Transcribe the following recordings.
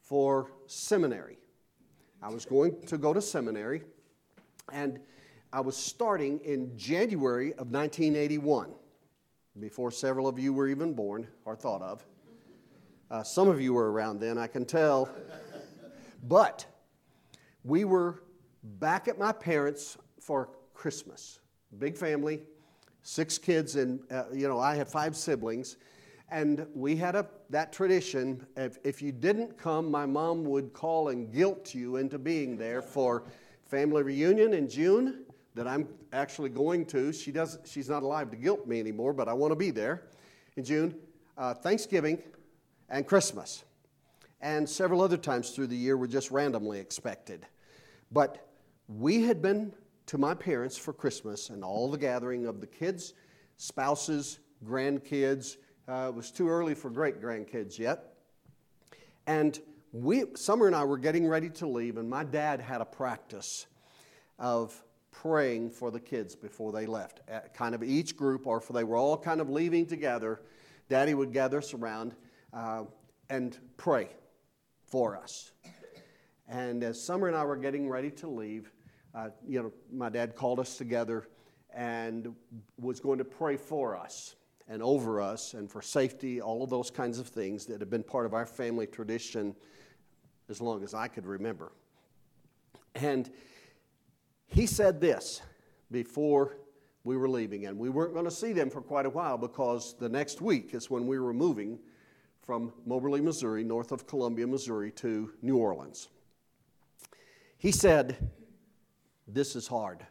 for seminary. I was going to go to seminary, and I was starting in January of 1981, before several of you were even born or thought of. Some of you were around then, I can tell. But we were back at my parents' for Christmas. Big family, 6 kids, and I have 5 siblings. And we had that tradition. If you didn't come, my mom would call and guilt you into being there for family reunion in June that I'm actually going to. She's not alive to guilt me anymore, but I want to be there in June. Thanksgiving and Christmas. And several other times through the year were just randomly expected. But we had been to my parents for Christmas and all the gathering of the kids, spouses, grandkids. It was too early for great-grandkids yet. And Summer and I were getting ready to leave, and my dad had a practice of praying for the kids before they left. Kind of each group, or if they were all kind of leaving together, Daddy would gather us around and pray for us. And as Summer and I were getting ready to leave, my dad called us together and was going to pray for us and over us and for safety, all of those kinds of things that have been part of our family tradition as long as I could remember. And he said this before we were leaving, and we weren't going to see them for quite a while because the next week is when we were moving from Moberly, Missouri, north of Columbia, Missouri, to New Orleans. He said, "This is hard.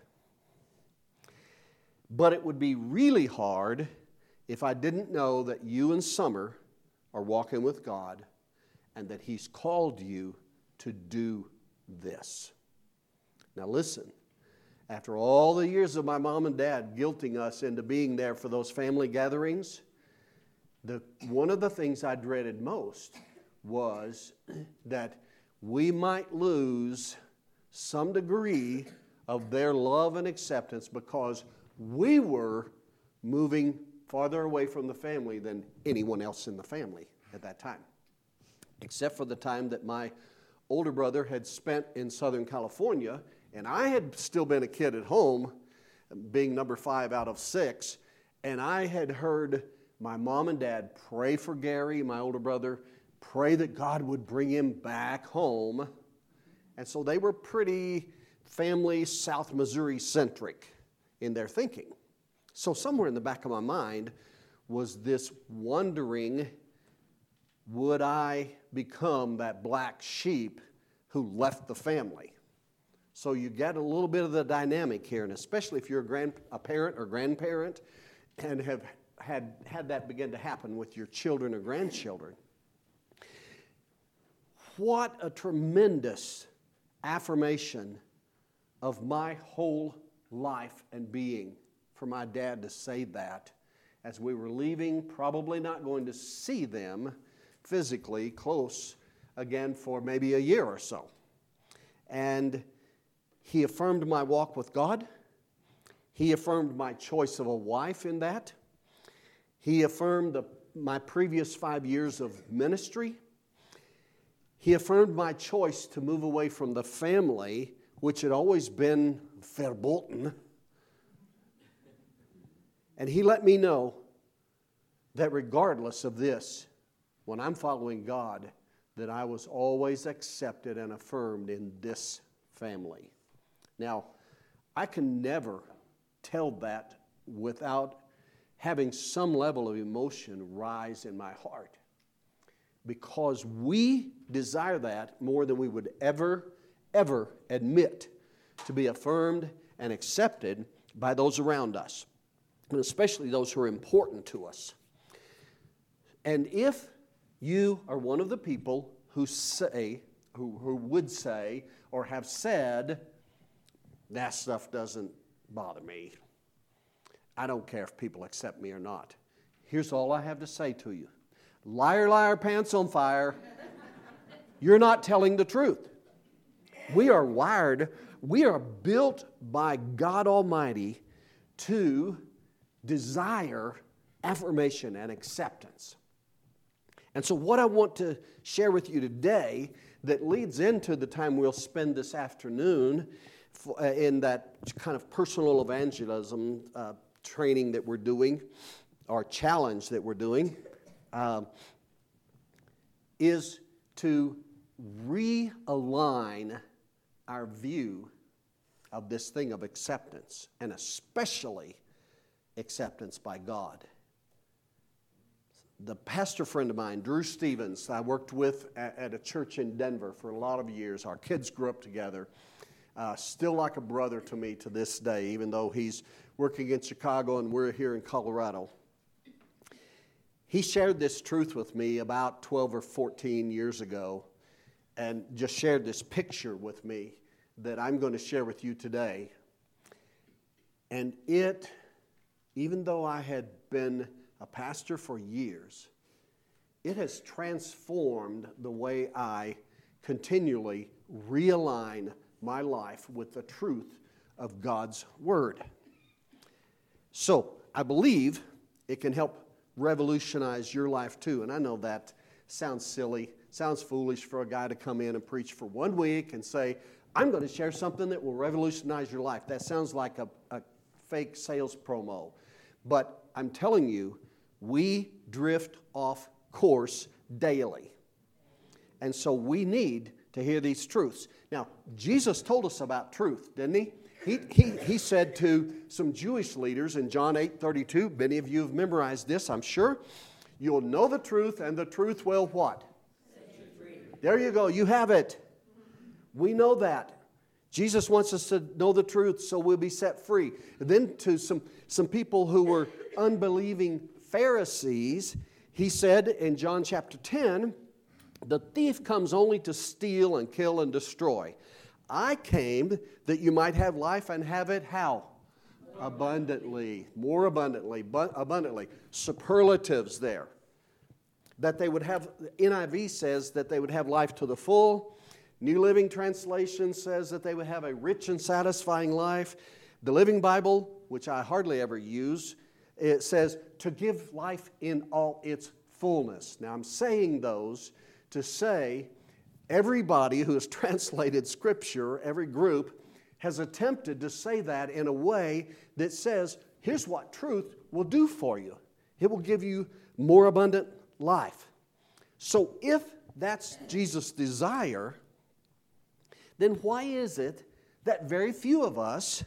But it would be really hard if I didn't know that you and Summer are walking with God and that He's called you to do this." Now listen, after all the years of my mom and dad guilting us into being there for those family gatherings, one of the things I dreaded most was that we might lose some degree of their love and acceptance because we were moving farther away from the family than anyone else in the family at that time. Except for the time that my older brother had spent in Southern California, and I had still been a kid at home, being number 5 out of 6, and I had heard my mom and dad pray for Gary, my older brother, pray that God would bring him back home. And so they were pretty family South Missouri centric in their thinking. So somewhere in the back of my mind was this wondering, would I become that black sheep who left the family? So you get a little bit of the dynamic here, and especially if you're a parent or grandparent and have had that begin to happen with your children or grandchildren. What a tremendous affirmation of my whole life and being for my dad to say that as we were leaving, probably not going to see them physically close again for maybe a year or so. And he affirmed my walk with God. He affirmed my choice of a wife in that. He affirmed my previous 5 years of ministry. He affirmed my choice to move away from the family, which had always been verboten. And he let me know that regardless of this, when I'm following God, that I was always accepted and affirmed in this family. Now, I can never tell that without having some level of emotion rise in my heart. Because we desire that more than we would ever admit to be affirmed and accepted by those around us, and especially those who are important to us. And if you are one of the people who would say or have said, that stuff doesn't bother me, I don't care if people accept me or not, here's all I have to say to you. Liar, liar, pants on fire. You're not telling the truth. We are wired, we are built by God Almighty to desire affirmation and acceptance. And so what I want to share with you today that leads into the time we'll spend this afternoon in that kind of personal evangelism training that we're doing, or challenge that we're doing, is to realign our view of this thing of acceptance, and especially acceptance by God. The pastor friend of mine, Drew Stevens, I worked with at a church in Denver for a lot of years. Our kids grew up together. Still like a brother to me to this day, even though he's working in Chicago and we're here in Colorado. He shared this truth with me about 12 or 14 years ago and just shared this picture with me that I'm going to share with you today. And it, even though I had been a pastor for years, it has transformed the way I continually realign my life with the truth of God's Word. So, I believe it can help revolutionize your life too. And I know that sounds silly, sounds foolish for a guy to come in and preach for 1 week and say, I'm going to share something that will revolutionize your life. That sounds like a fake sales promo. But I'm telling you, we drift off course daily. And so we need to hear these truths. Now, Jesus told us about truth, didn't he? He said to some Jewish leaders in John 8:32, many of you have memorized this, I'm sure. You'll know the truth, and the truth will what? Set you free. There you go. You have it. We know that. Jesus wants us to know the truth so we'll be set free. And then to some people who were unbelieving Pharisees, he said in John chapter 10, the thief comes only to steal and kill and destroy. I came that you might have life and have it how? Abundantly. More abundantly. Abundantly. Superlatives there. That they would have, NIV says that they would have life to the full. New Living Translation says that they would have a rich and satisfying life. The Living Bible, which I hardly ever use, it says to give life in all its fullness. Now I'm saying those to say everybody who has translated Scripture, every group, has attempted to say that in a way that says, here's what truth will do for you. It will give you more abundant life. So if that's Jesus' desire, then why is it that very few of us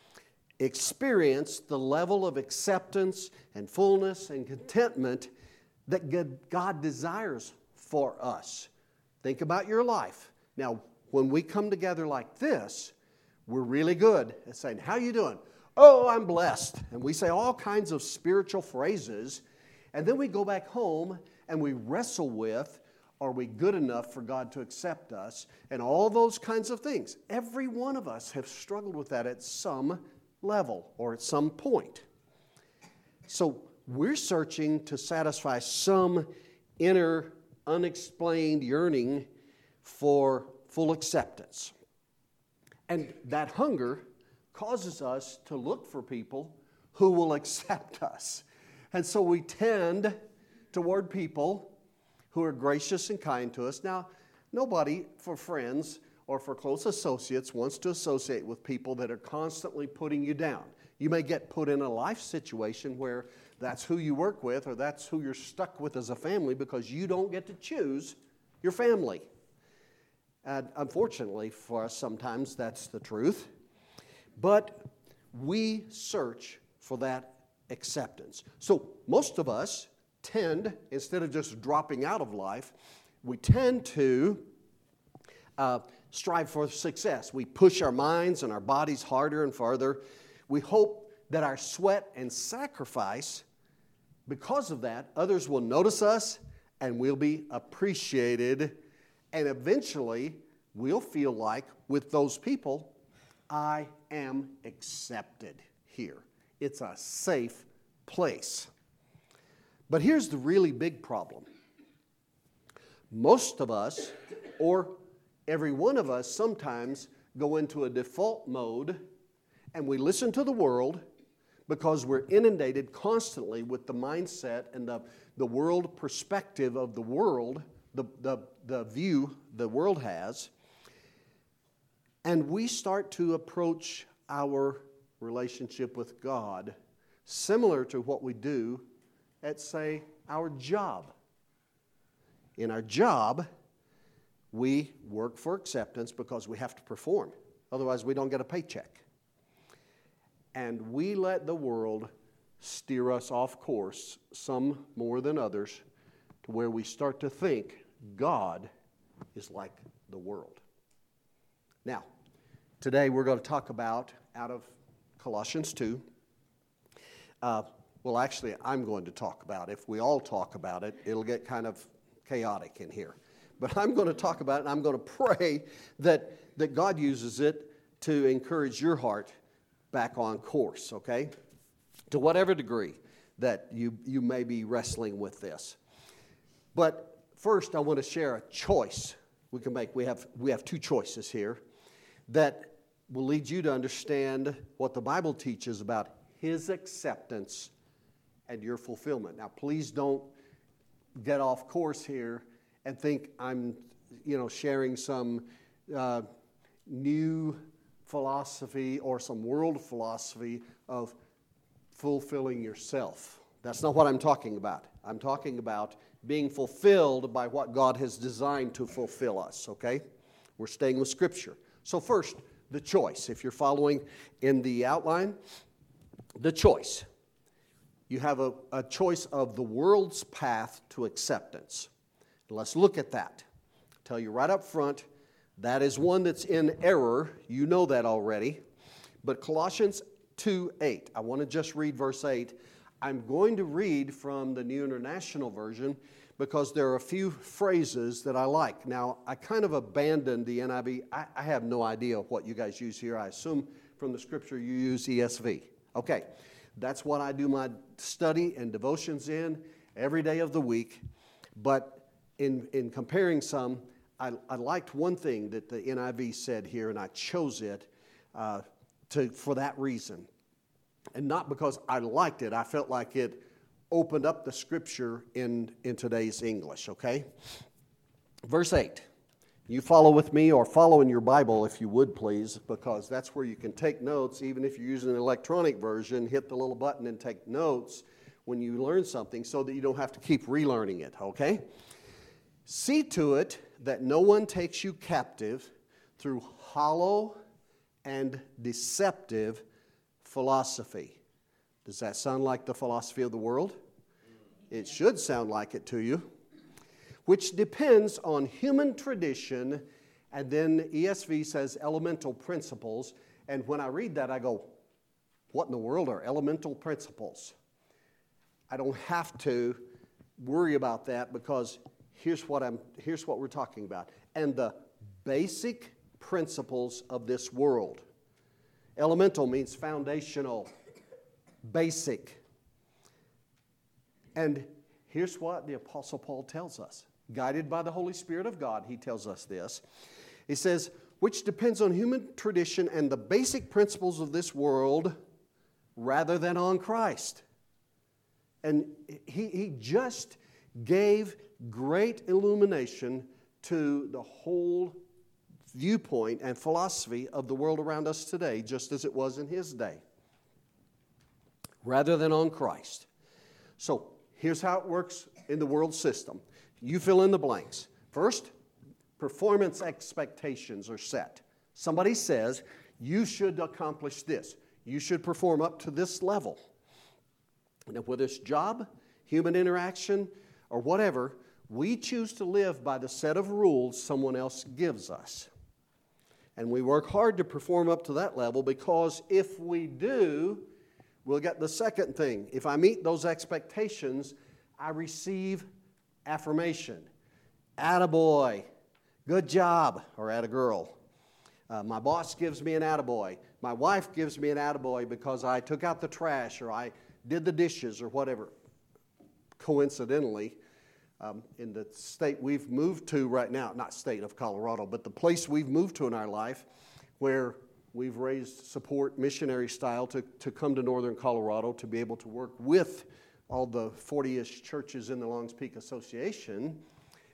experience the level of acceptance and fullness and contentment that God desires for us? Think about your life. Now, when we come together like this, we're really good at saying, how you doing? Oh, I'm blessed. And we say all kinds of spiritual phrases. And then we go back home and we wrestle with, are we good enough for God to accept us? And all those kinds of things. Every one of us have struggled with that at some level or at some point. So we're searching to satisfy some inner unexplained yearning for full acceptance. And that hunger causes us to look for people who will accept us. And so we tend toward people who are gracious and kind to us. Now, nobody for friends or for close associates wants to associate with people that are constantly putting you down. You may get put in a life situation where that's who you work with or that's who you're stuck with as a family because you don't get to choose your family. And unfortunately for us, sometimes that's the truth. But we search for that acceptance. So most of us tend, instead of just dropping out of life, we tend to strive for success. We push our minds and our bodies harder and farther. We hope that our sweat and sacrifice, because of that, others will notice us and we'll be appreciated. And eventually, we'll feel like with those people, I am accepted here. It's a safe place. But here's the really big problem. Most of us, or every one of us, sometimes go into a default mode and we listen to the world because we're inundated constantly with the mindset and the world perspective of the world the view the world has, and we start to approach our relationship with God similar to what we do at, say, our job. In our job, we work for acceptance because we have to perform. Otherwise, we don't get a paycheck. And we let the world steer us off course, some more than others, to where we start to think God is like the world. Now, today we're going to talk about, out of Colossians 2, well, actually, I'm going to talk about it. If we all talk about it, it'll get kind of chaotic in here. But I'm going to talk about it, and I'm going to pray that God uses it to encourage your heart back on course, okay? To whatever degree that you may be wrestling with this. But first, I want to share a choice we can make. We have two choices here that will lead you to understand what the Bible teaches about His acceptance and your fulfillment. Now, please don't get off course here and think I'm, sharing some new philosophy or some world philosophy of fulfilling yourself. That's not what I'm talking about. I'm talking about being fulfilled by what God has designed to fulfill us, okay? We're staying with Scripture. So first, the choice. If you're following in the outline, the choice. You have a choice of the world's path to acceptance. Let's look at that. I'll tell you right up front, that is one that's in error. You know that already. But Colossians 2:8. I want to just read verse 8. I'm going to read from the New International Version because there are a few phrases that I like. Now, I kind of abandoned the NIV. I have no idea what you guys use here. I assume from the Scripture you use ESV. Okay, that's what I do my study and devotions in every day of the week. But in comparing some, I liked one thing that the NIV said here, and I chose it for that reason. And not because I liked it. I felt like it opened up the Scripture in today's English, okay? Verse 8. You follow with me, or follow in your Bible if you would, please, because that's where you can take notes. Even if you're using an electronic version, hit the little button and take notes when you learn something so that you don't have to keep relearning it, okay? See to it that no one takes you captive through hollow and deceptive philosophy. Does that sound like the philosophy of the world? It should sound like it to you. Which depends on human tradition, and then ESV says elemental principles. And when I read that, I go, what in the world are elemental principles? I don't have to worry about that because here's what we're talking about. And the basic principles of this world. Elemental means foundational, basic. And here's what the Apostle Paul tells us. Guided by the Holy Spirit of God, he tells us this. He says, which depends on human tradition and the basic principles of this world rather than on Christ. And he just gave great illumination to the whole viewpoint and philosophy of the world around us today, just as it was in his day, rather than on Christ. So here's how it works in the world system. You fill in the blanks. First, performance expectations are set. Somebody says, you should accomplish this. You should perform up to this level. And whether it's job, human interaction, or whatever, we choose to live by the set of rules someone else gives us. And we work hard to perform up to that level because if we do, we'll get the second thing. If I meet those expectations, I receive affirmation. Attaboy, good job, or attagirl. My boss gives me an attaboy. My wife gives me an attaboy because I took out the trash or I did the dishes or whatever. Coincidentally, in the state we've moved to right now, not state of Colorado, but the place we've moved to in our life where we've raised support missionary style to come to northern Colorado to be able to work with all the 40-ish churches in the Longs Peak Association,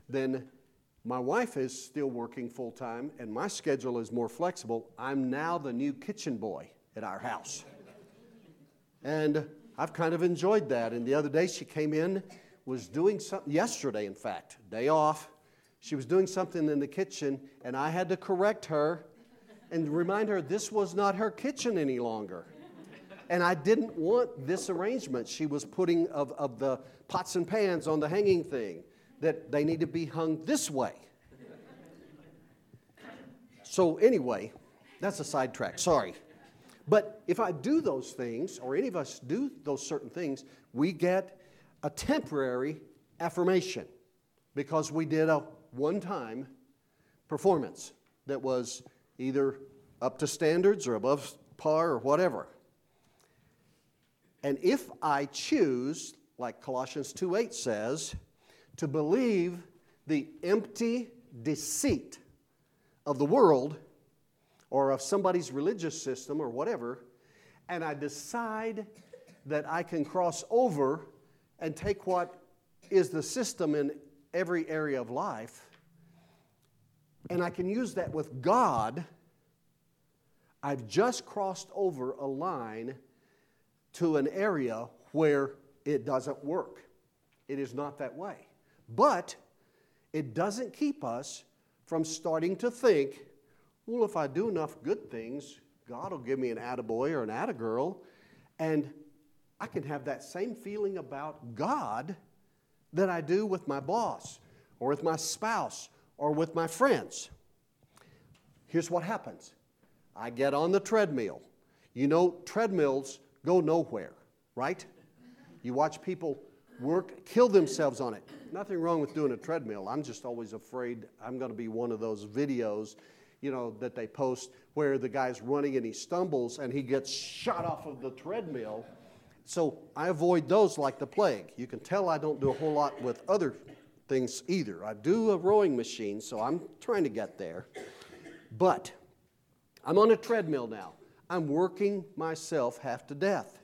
then my wife is still working full-time, and my schedule is more flexible. I'm now the new kitchen boy at our house. And I've kind of enjoyed that. And the other day she came in, was doing something, yesterday in fact, day off. She was doing something in the kitchen, and I had to correct her and remind her this was not her kitchen any longer. And I didn't want this arrangement she was putting of the pots and pans on the hanging thing, that they need to be hung this way. So anyway, that's a sidetrack, sorry. But if I do those things, or any of us do those certain things, we get a temporary affirmation because we did a one-time performance that was either up to standards or above par or whatever. And if I choose, like Colossians 2:8 says, to believe the empty deceit of the world or of somebody's religious system or whatever, and I decide that I can cross over and take what is the system in every area of life, and I can use that with God, I've just crossed over a line to an area where it doesn't work. It is not that way. But it doesn't keep us from starting to think, well, if I do enough good things, God will give me an attaboy or an attagirl, and I can have that same feeling about God that I do with my boss or with my spouse or with my friends. Here's what happens. I get on the treadmill. You know, treadmills go nowhere, right? You watch people kill themselves on it. Nothing wrong with doing a treadmill. I'm just always afraid I'm going to be one of those videos, that they post where the guy's running and he stumbles and he gets shot off of the treadmill. So I avoid those like the plague. You can tell I don't do a whole lot with other things either. I do a rowing machine, so I'm trying to get there. But I'm on a treadmill now. I'm working myself half to death.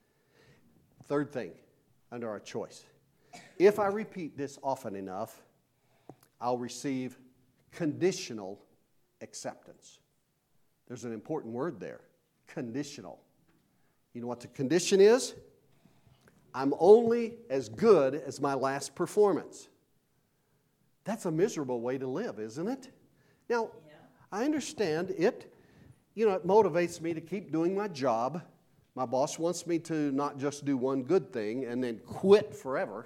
Third thing under our choice. If I repeat this often enough, I'll receive conditional acceptance. There's an important word there, conditional. You know what the condition is? I'm only as good as my last performance. That's a miserable way to live, isn't it? Now, I understand it. It motivates me to keep doing my job. My boss wants me to not just do one good thing and then quit forever.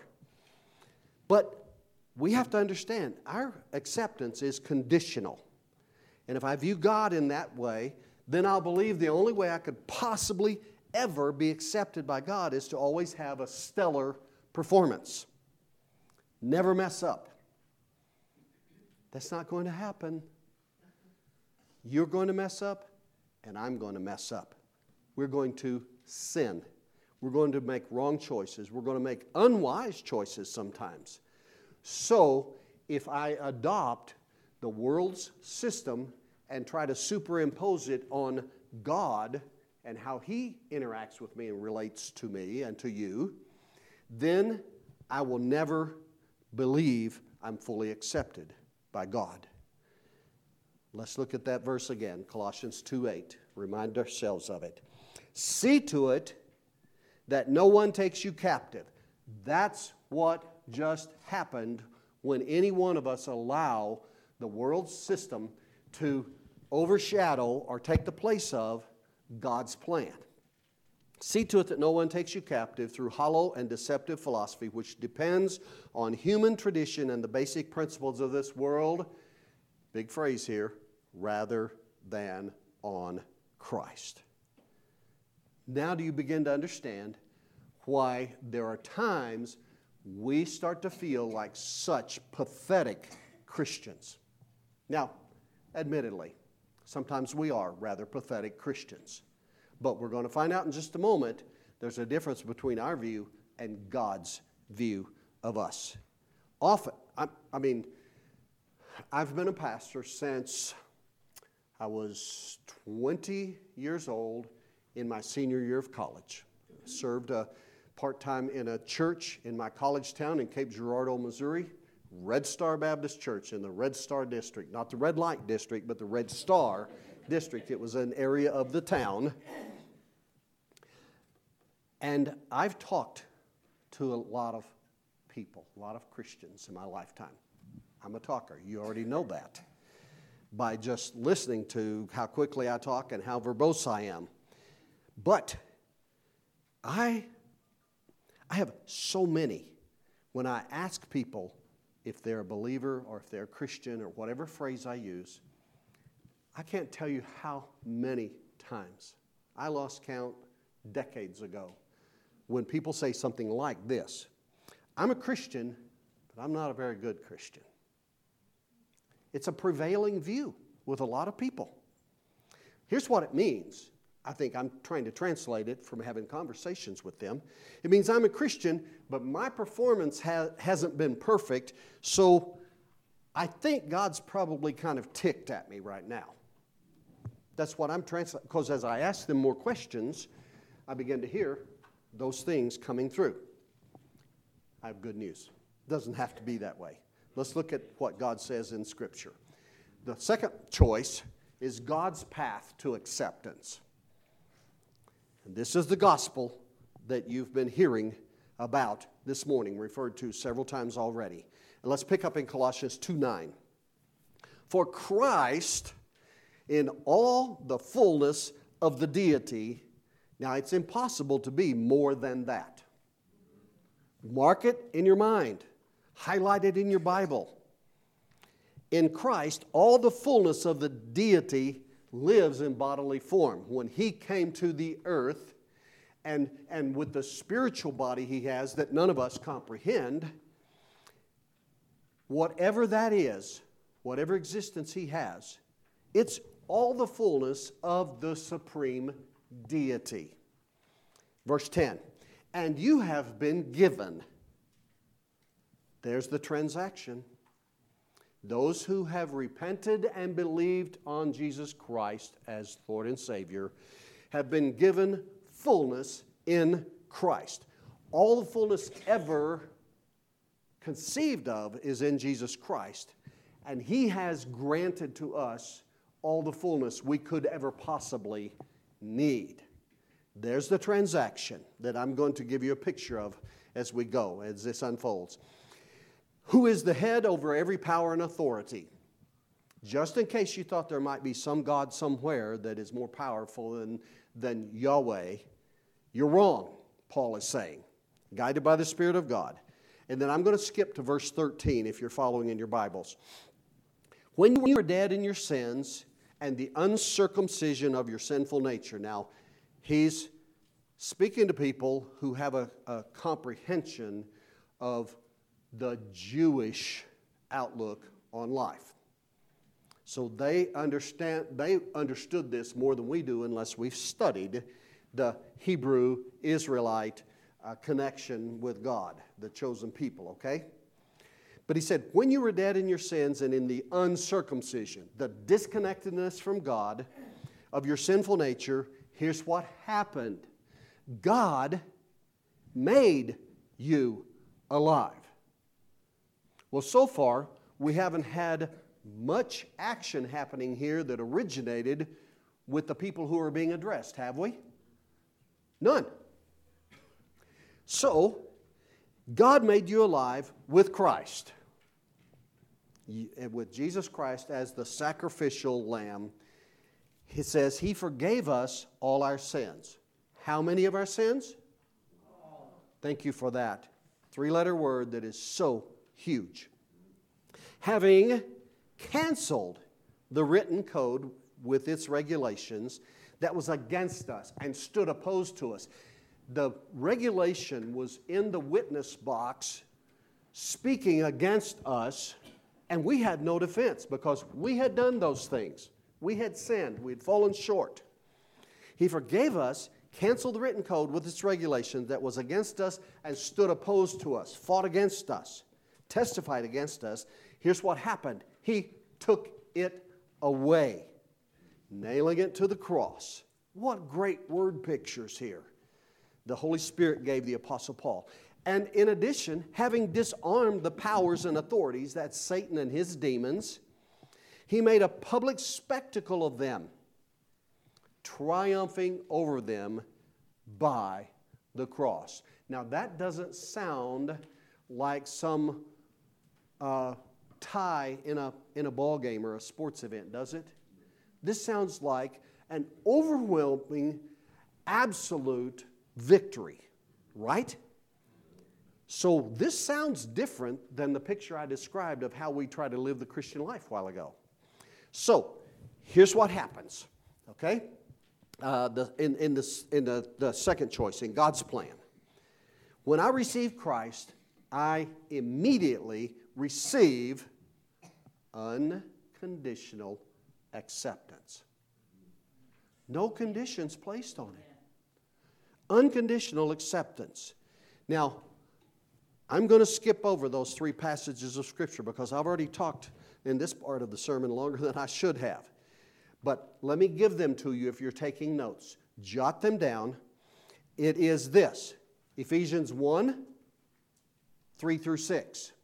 But we have to understand our acceptance is conditional. And if I view God in that way, then I'll believe the only way I could possibly ever be accepted by God is to always have a stellar performance. Never mess up. That's not going to happen. You're going to mess up, and I'm going to mess up. We're going to sin. We're going to make wrong choices. We're going to make unwise choices sometimes. So, if I adopt the world's system and try to superimpose it on God and how He interacts with me and relates to me and to you, then I will never believe I'm fully accepted by God. Let's look at that verse again, Colossians 2:8. Remind ourselves of it. See to it that no one takes you captive. That's what just happened when any one of us allow the world's system to overshadow or take the place of God's plan. See to it that no one takes you captive through hollow and deceptive philosophy, which depends on human tradition and the basic principles of this world, big phrase here, rather than on Christ. Now do you begin to understand why there are times we start to feel like such pathetic Christians? Now, admittedly, sometimes we are rather pathetic Christians. But we're going to find out in just a moment there's a difference between our view and God's view of us. Often, I've been a pastor since I was 20 years old in my senior year of college. Served part-time in a church in my college town in Cape Girardeau, Missouri, Red Star Baptist Church in the Red Star District. Not the Red Light District, but the Red Star District. It was an area of the town. And I've talked to a lot of people, a lot of Christians in my lifetime. I'm a talker. You already know that by just listening to how quickly I talk and how verbose I am. But I have so many. When I ask people if they're a believer or if they're a Christian or whatever phrase I use, I can't tell you how many times I lost count decades ago when people say something like this: I'm a Christian, but I'm not a very good Christian. It's a prevailing view with a lot of people. Here's what it means. I think I'm trying to translate it from having conversations with them. It means I'm a Christian, but my performance hasn't been perfect, so I think God's probably kind of ticked at me right now. That's what I'm translating, because as I ask them more questions, I begin to hear those things coming through. I have good news. It doesn't have to be that way. Let's look at what God says in Scripture. The second choice is God's path to acceptance. And this is the gospel that you've been hearing about this morning, referred to several times already. And let's pick up in Colossians 2:9. For Christ, in all the fullness of the deity, now it's impossible to be more than that. Mark it in your mind. Highlight it in your Bible. In Christ, all the fullness of the deity lives in bodily form. When He came to the earth, and with the spiritual body He has that none of us comprehend, whatever that is, whatever existence He has, it's all the fullness of the supreme deity. Verse 10, and you have been given. There's the transaction. Those who have repented and believed on Jesus Christ as Lord and Savior have been given fullness in Christ. All the fullness ever conceived of is in Jesus Christ, and He has granted to us all the fullness we could ever possibly need. There's the transaction that I'm going to give you a picture of as we go, as this unfolds. Who is the head over every power and authority? Just in case you thought there might be some God somewhere that is more powerful than Yahweh, you're wrong, Paul is saying, guided by the Spirit of God. And then I'm going to skip to verse 13 if you're following in your Bibles. When you were dead in your sins and the uncircumcision of your sinful nature. Now, he's speaking to people who have a comprehension of the Jewish outlook on life. So they understood this more than we do unless we've studied the Hebrew Israelite connection with God, the chosen people, okay? But he said, when you were dead in your sins and in the uncircumcision, the disconnectedness from God of your sinful nature, here's what happened. God made you alive. Well, so far, we haven't had much action happening here that originated with the people who are being addressed, have we? None. So, God made you alive with Christ, with Jesus Christ as the sacrificial lamb. He says He forgave us all our sins. How many of our sins? Thank you for that. Three-letter word that is so huge. Having canceled the written code with its regulations that was against us and stood opposed to us. The regulation was in the witness box speaking against us, and we had no defense because we had done those things. We had sinned. We had fallen short. He forgave us, canceled the written code with its regulations that was against us and stood opposed to us, fought against us, testified against us. Here's what happened. He took it away, nailing it to the cross. What great word pictures here the Holy Spirit gave the Apostle Paul. And in addition, having disarmed the powers and authorities, that's Satan and his demons, he made a public spectacle of them, triumphing over them by the cross. Now that doesn't sound like some tie in a ball game or a sports event, does it? This sounds like an overwhelming, absolute victory, right? So this sounds different than the picture I described of how we try to live the Christian life a while ago. So here's what happens, okay? In the second choice, in God's plan. When I receive Christ, I immediately receive unconditional acceptance. No conditions placed on it. Unconditional acceptance. Now, I'm going to skip over those three passages of Scripture because I've already talked in this part of the sermon longer than I should have. But let me give them to you if you're taking notes. Jot them down. It is this, Ephesians 1, 3 through 6,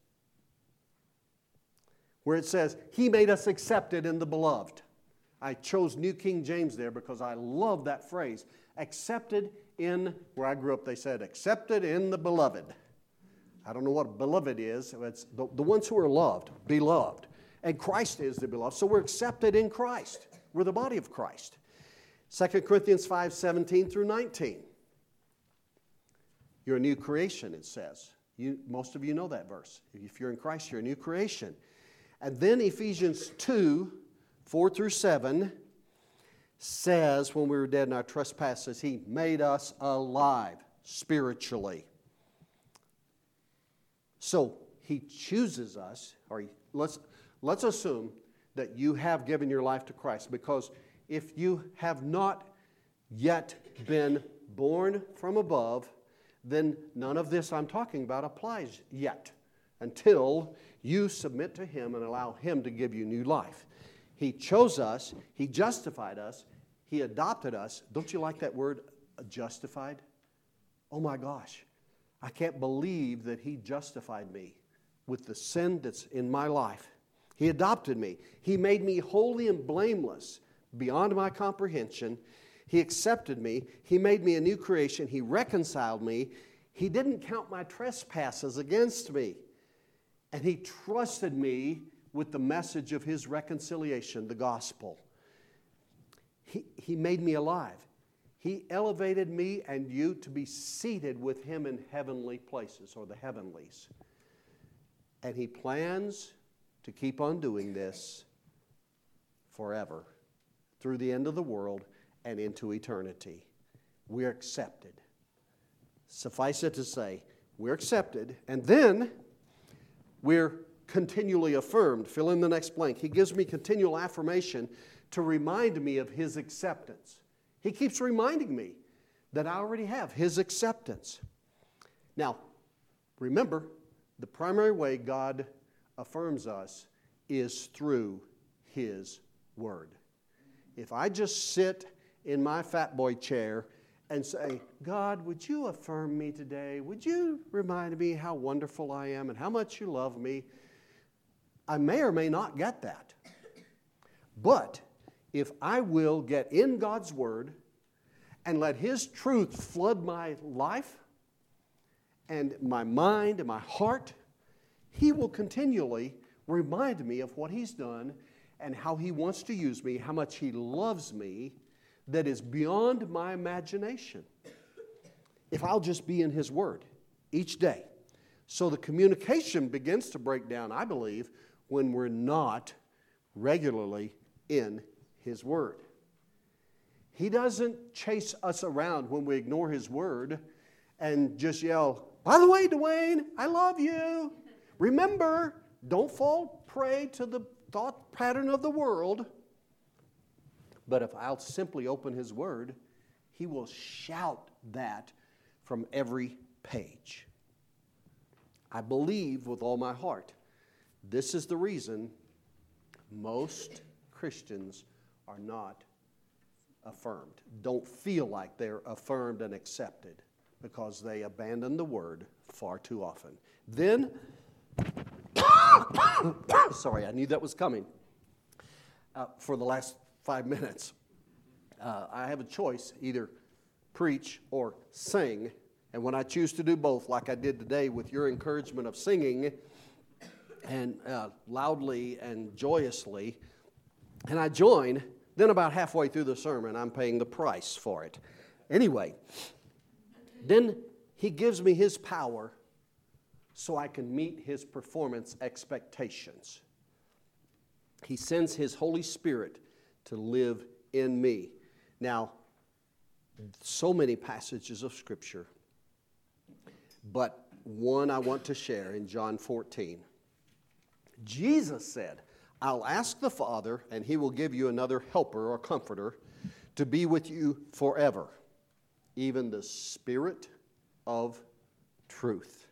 where it says, He made us accepted in the beloved. I chose New King James there because I love that phrase. Accepted in, where I grew up they said, accepted in the beloved. I don't know what beloved is. It's the ones who are loved, beloved. And Christ is the beloved. So we're accepted in Christ. We're the body of Christ. 2 Corinthians 5, 17 through 19. You're a new creation, it says. Most of you know that verse. If you're in Christ, you're a new creation. And then Ephesians 2, 4 through 7 says, when we were dead in our trespasses, He made us alive spiritually. So He chooses us, or let's assume that you have given your life to Christ, because if you have not yet been born from above, then none of this I'm talking about applies yet until you submit to Him and allow Him to give you new life. He chose us, He justified us, He adopted us. Don't you like that word, justified? Oh my gosh, I can't believe that He justified me with the sin that's in my life. He adopted me. He made me holy and blameless beyond my comprehension. He accepted me. He made me a new creation. He reconciled me. He didn't count my trespasses against me. And He trusted me with the message of His reconciliation, the gospel. He made me alive. He elevated me and you to be seated with Him in heavenly places, or the heavenlies. And He plans to keep on doing this forever, through the end of the world and into eternity. We're accepted. Suffice it to say, we're accepted, and then we're continually affirmed. Fill in the next blank. He gives me continual affirmation to remind me of His acceptance. He keeps reminding me that I already have His acceptance. Now, remember, the primary way God affirms us is through His Word. If I just sit in my fat boy chair and say, God, would you affirm me today? Would you remind me how wonderful I am and how much you love me? I may or may not get that. But if I will get in God's Word and let His truth flood my life and my mind and my heart, He will continually remind me of what He's done and how He wants to use me, how much He loves me, that is beyond my imagination. If I'll just be in His Word each day. So the communication begins to break down, I believe, when we're not regularly in His Word. He doesn't chase us around when we ignore His Word and just yell, by the way, Dwayne, I love you. Remember, don't fall prey to the thought pattern of the world. But if I'll simply open His Word, He will shout that from every page. I believe with all my heart. This is the reason most Christians are not affirmed, don't feel like they're affirmed and accepted. because they abandon the Word far too often. Then, sorry, I knew that was coming for the last 5 minutes. I have a choice, either preach or sing. And when I choose to do both, like I did today with your encouragement of singing, and loudly and joyously, and I join, then about halfway through the sermon, I'm paying the price for it. Anyway, then he gives me his power so I can meet his performance expectations. He sends his Holy Spirit to live in me. Now, so many passages of Scripture, but one I want to share in John 14. Jesus said, I'll ask the Father, and he will give you another helper or comforter to be with you forever, even the Spirit of truth.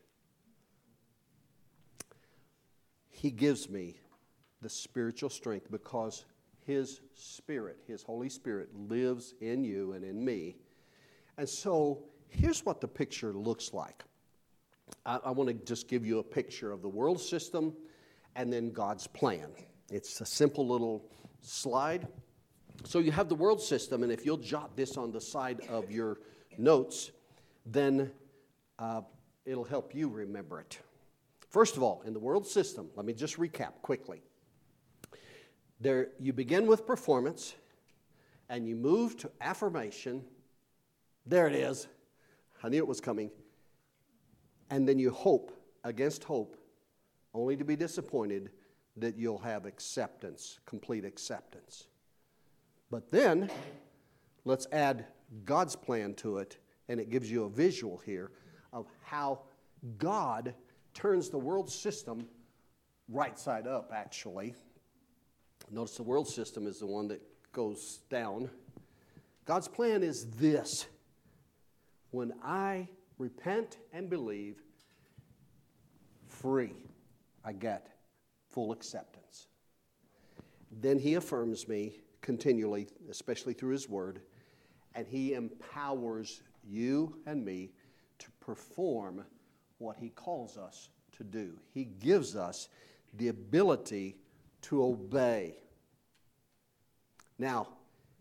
He gives me the spiritual strength because his Spirit, his Holy Spirit, lives in you and in me. And so here's what the picture looks like. I want to just give you a picture of the world system and then God's plan. It's a simple little slide. So you have the world system, and if you'll jot this on the side of your notes, then it'll help you remember it. First of all, in the world system, let me just recap quickly. There, you begin with performance, and you move to affirmation. There it is. I knew it was coming. And then you hope against hope, only to be disappointed that you'll have acceptance, complete acceptance. But then, let's add God's plan to it, and it gives you a visual here of how God turns the world system right side up, actually. Notice the world system is the one that goes down. God's plan is this. When I repent and believe, free, I get full acceptance. Then he affirms me continually, especially through his word, and he empowers you and me to perform what he calls us to do. He gives us the ability to obey. Now,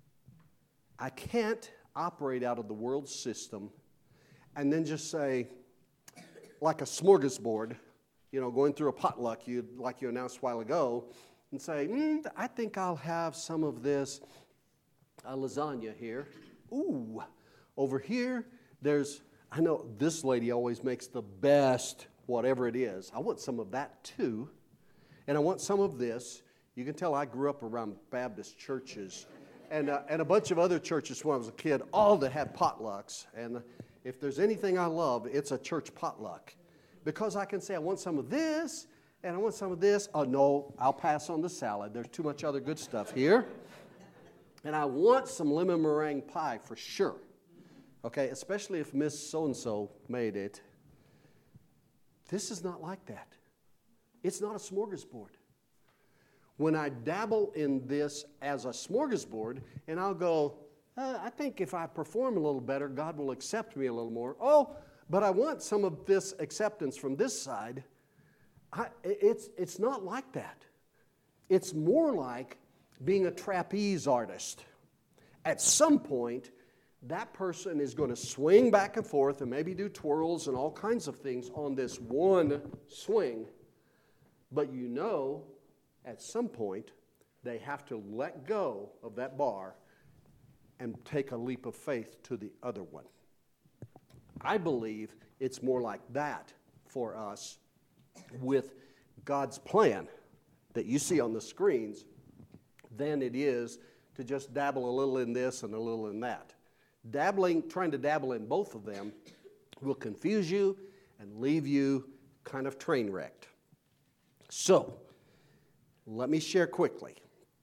I can't operate out of the world system and then just say, like a smorgasbord, going through a potluck, like you announced a while ago, and say, I think I'll have some of this lasagna here. Ooh, over here, I know this lady always makes the best whatever it is. I want some of that too, and I want some of this. You can tell I grew up around Baptist churches and a bunch of other churches when I was a kid, all that had potlucks. And if there's anything I love, it's a church potluck. Because I can say, I want some of this, and I want some of this. Oh, no, I'll pass on the salad. There's too much other good stuff here. And I want some lemon meringue pie for sure. Okay, especially if Miss So-and-so made it. This is not like that. It's not a smorgasbord. When I dabble in this as a smorgasbord, and I'll go, I think if I perform a little better, God will accept me a little more. Oh, but I want some of this acceptance from this side. It's not like that. It's more like being a trapeze artist. At some point, that person is going to swing back and forth and maybe do twirls and all kinds of things on this one swing. But at some point, they have to let go of that bar and take a leap of faith to the other one. I believe it's more like that for us with God's plan that you see on the screens than it is to just dabble a little in this and a little in that. Trying to dabble in both of them will confuse you and leave you kind of train wrecked. So, let me share quickly.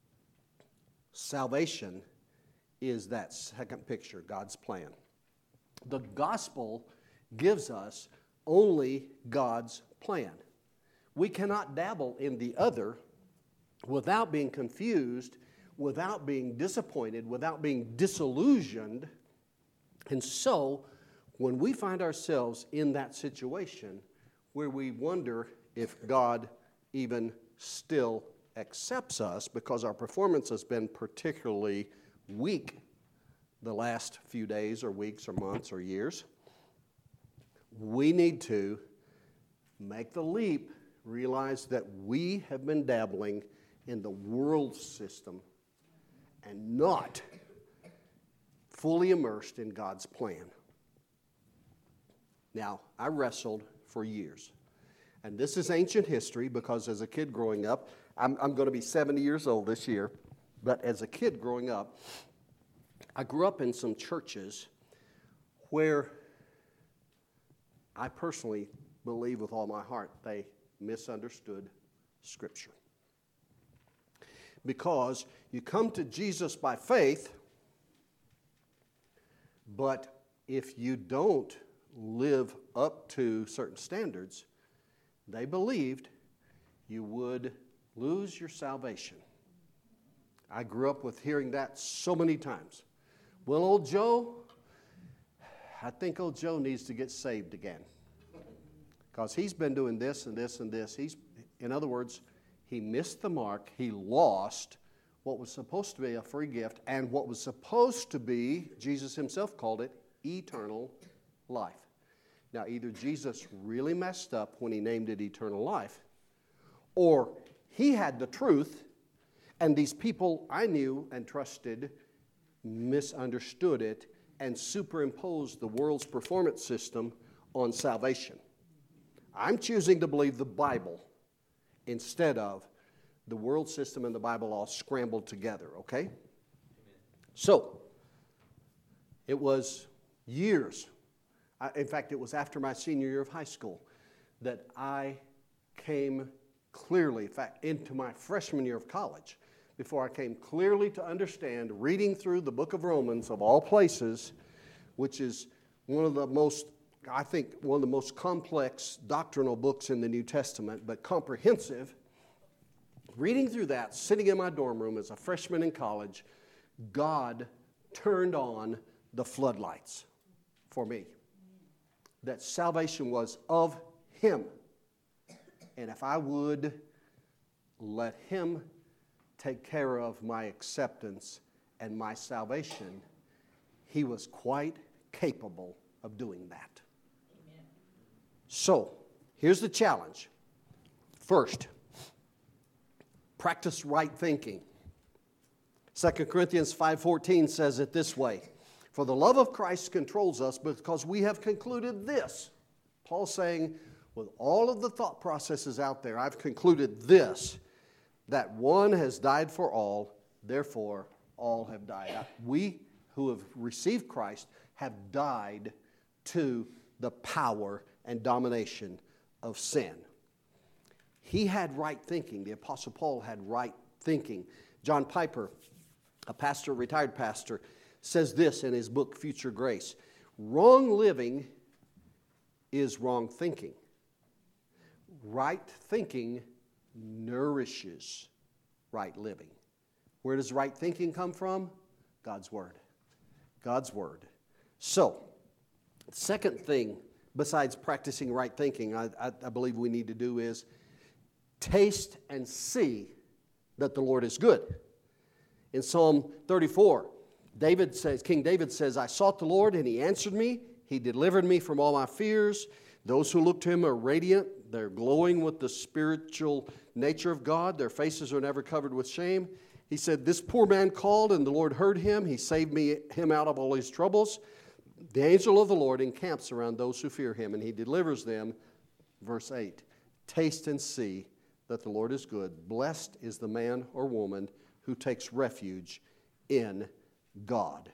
Salvation is that second picture, God's plan. The gospel gives us only God's plan. We cannot dabble in the other without being confused, without being disappointed, without being disillusioned. And so when we find ourselves in that situation where we wonder if God even still accepts us because our performance has been particularly weak the last few days or weeks or months or years, we need to make the leap, realize that we have been dabbling in the world system and not fully immersed in God's plan. Now, I wrestled for years. And this is ancient history because as a kid growing up, I'm going to be 70 years old this year, but as a kid growing up, I grew up in some churches where I personally believe with all my heart they misunderstood Scripture. Because you come to Jesus by faith, but if you don't live up to certain standards, they believed you would lose your salvation. I grew up with hearing that so many times. Well, old Joe, I think old Joe needs to get saved again. Because he's been doing this and this and this. In other words, he missed the mark. He lost what was supposed to be a free gift and what was supposed to be, Jesus himself called it, eternal life. Now, either Jesus really messed up when he named it eternal life, or he had the truth, and these people I knew and trusted misunderstood it and superimposed the world's performance system on salvation. I'm choosing to believe the Bible instead of the world system and the Bible all scrambled together, okay? Amen. So, it was years. In fact, it was after my senior year of high school that I came clearly, in fact, into my freshman year of college, before I came clearly to understand, reading through the book of Romans, of all places, which is one of the most complex doctrinal books in the New Testament, but comprehensive. Reading through that, sitting in my dorm room as a freshman in college, God turned on the floodlights for me. That salvation was of Him. And if I would let Him take care of my acceptance and my salvation, He was quite capable of doing that. Amen. So, here's the challenge. First, practice right thinking. 2 Corinthians 5:14 says it this way: "For the love of Christ controls us because we have concluded this." Paul's saying, with all of the thought processes out there, I've concluded this, that one has died for all, therefore all have died. We who have received Christ have died to the power and domination of sin. He had right thinking. The Apostle Paul had right thinking. John Piper, a pastor, retired pastor, says this in his book, Future Grace: "Wrong living is wrong thinking. Right thinking nourishes right living." Where does right thinking come from? God's Word. God's Word. So, second thing besides practicing right thinking, I believe we need to do is taste and see that the Lord is good. In Psalm 34, King David says, "I sought the Lord and He answered me. He delivered me from all my fears. Those who look to Him are radiant. They're glowing with the spiritual nature of God. Their faces are never covered with shame." He said, "This poor man called and the Lord heard him. He saved him out of all his troubles. The angel of the Lord encamps around those who fear Him, and He delivers them." Verse 8, "Taste and see that the Lord is good. Blessed is the man or woman who takes refuge in God."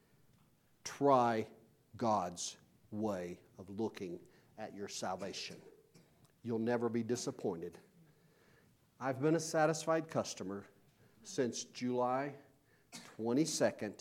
Try God's way of looking at your salvation. You'll never be disappointed. I've been a satisfied customer since July 22nd,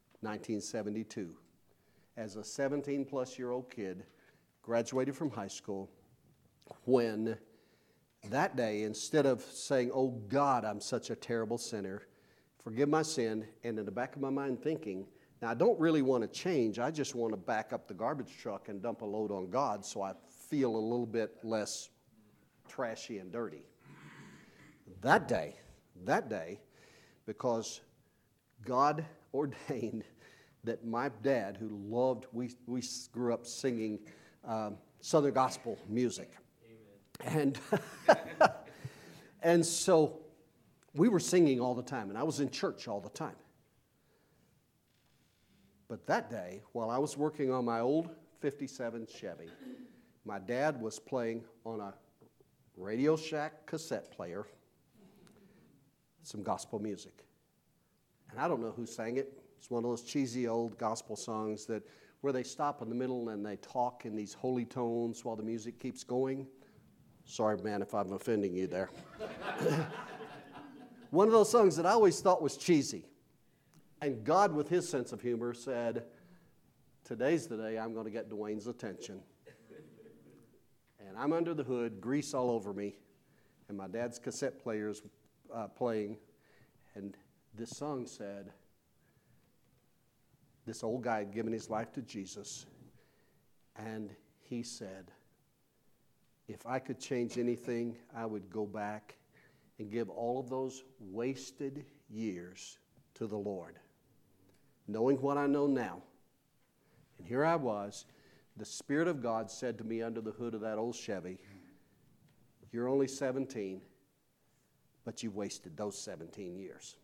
1972. As a 17-plus-year-old kid, graduated from high school, when that day, instead of saying, "Oh God, I'm such a terrible sinner, forgive my sin," and in the back of my mind thinking Now, I don't really want to change. I just want to back up the garbage truck and dump a load on God so I feel a little bit less trashy and dirty. That day, because God ordained that my dad, who loved, we grew up singing Southern gospel music. Amen. And so we were singing all the time, and I was in church all the time. But that day, while I was working on my old 57 Chevy, my dad was playing on a Radio Shack cassette player some gospel music. And I don't know who sang it. It's one of those cheesy old gospel songs that where they stop in the middle and they talk in these holy tones while the music keeps going. Sorry, man, if I'm offending you there. One of those songs that I always thought was cheesy. And God, with his sense of humor, said, today's the day I'm going to get Dwayne's attention. And I'm under the hood, grease all over me, and my dad's cassette player's playing, and this song said, this old guy had given his life to Jesus, and he said, if I could change anything, I would go back and give all of those wasted years to the Lord. Knowing what I know now, and here I was, the Spirit of God said to me under the hood of that old Chevy, you're only 17, but you wasted those 17 years.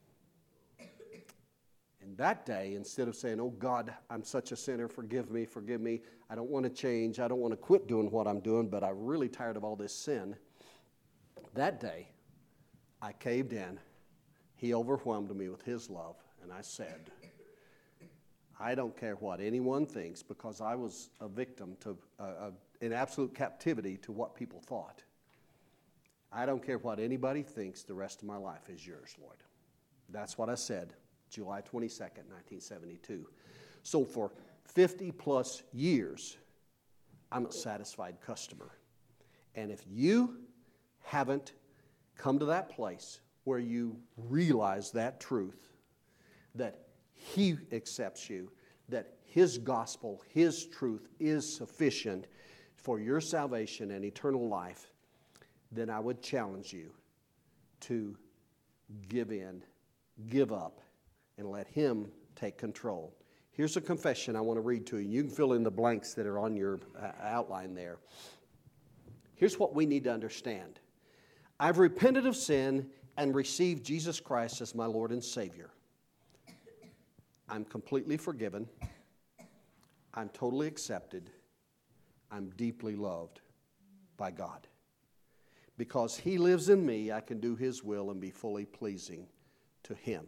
And that day, instead of saying, oh God, I'm such a sinner, forgive me, I don't want to change, I don't want to quit doing what I'm doing, but I'm really tired of all this sin, that day, I caved in. He overwhelmed me with his love, and I said, I don't care what anyone thinks, because I was a victim to in absolute captivity to what people thought. I don't care what anybody thinks, the rest of my life is yours, Lord. That's what I said, July 22nd, 1972. So for 50 plus years, I'm a satisfied customer. And if you haven't come to that place where you realize that truth, that he accepts you, that his gospel, his truth is sufficient for your salvation and eternal life, then I would challenge you to give in, give up, and let him take control. Here's a confession I want to read to you. You can fill in the blanks that are on your outline there. Here's what we need to understand. I've repented of sin and received Jesus Christ as my Lord and Savior. I'm completely forgiven. I'm totally accepted. I'm deeply loved by God. Because he lives in me, I can do his will and be fully pleasing to him.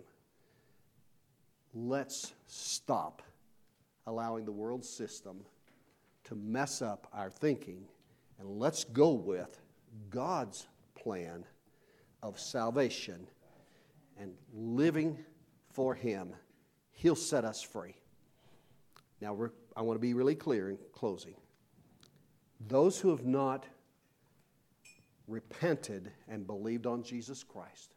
Let's stop allowing the world system to mess up our thinking, and let's go with God's plan of salvation and living for him. He'll set us free. Now, I want to be really clear in closing. Those who have not repented and believed on Jesus Christ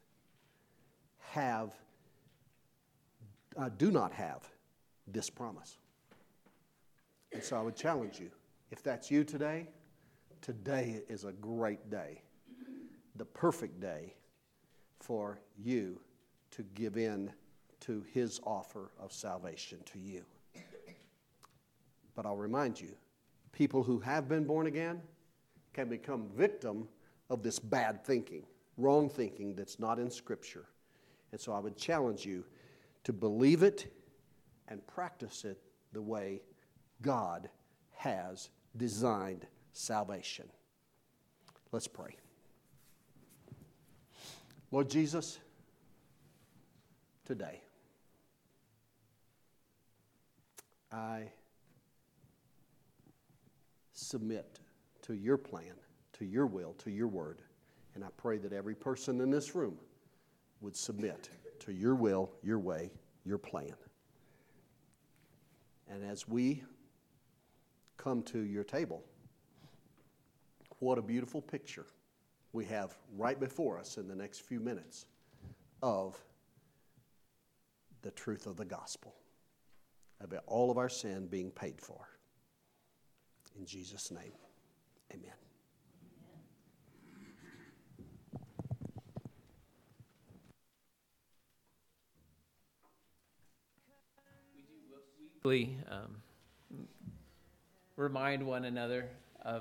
do not have this promise. And so I would challenge you, if that's you today, today is a great day, the perfect day for you to give in to his offer of salvation to you. But I'll remind you, people who have been born again can become victim of this bad thinking, wrong thinking that's not in Scripture. And so I would challenge you to believe it and practice it the way God has designed salvation. Let's pray. Lord Jesus, today, I submit to your plan, to your will, to your word. And I pray that every person in this room would submit to your will, your way, your plan. And as we come to your table, what a beautiful picture we have right before us in the next few minutes of the truth of the gospel. of all of our sin being paid for. In Jesus' name, amen. We remind one another